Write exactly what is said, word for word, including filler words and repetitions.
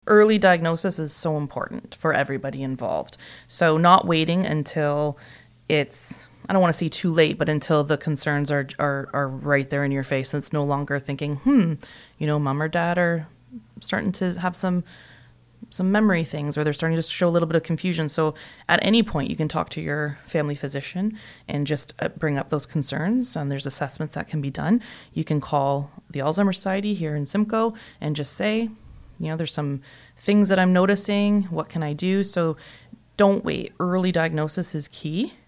Early diagnosis is so important for everybody involved. So not waiting until it's, I don't want to say too late, but until the concerns are, are, are right there in your face. And it's no longer thinking, hmm, you know, mom or dad are starting to have some some memory things, or they're starting to show a little bit of confusion. So at any point, you can talk to your family physician and just uh, bring up those concerns. And there's assessments that can be done. You can call the Alzheimer's Society here in Simcoe and just say, you know, there's some things that I'm noticing. What can I do? So don't wait. Early diagnosis is key.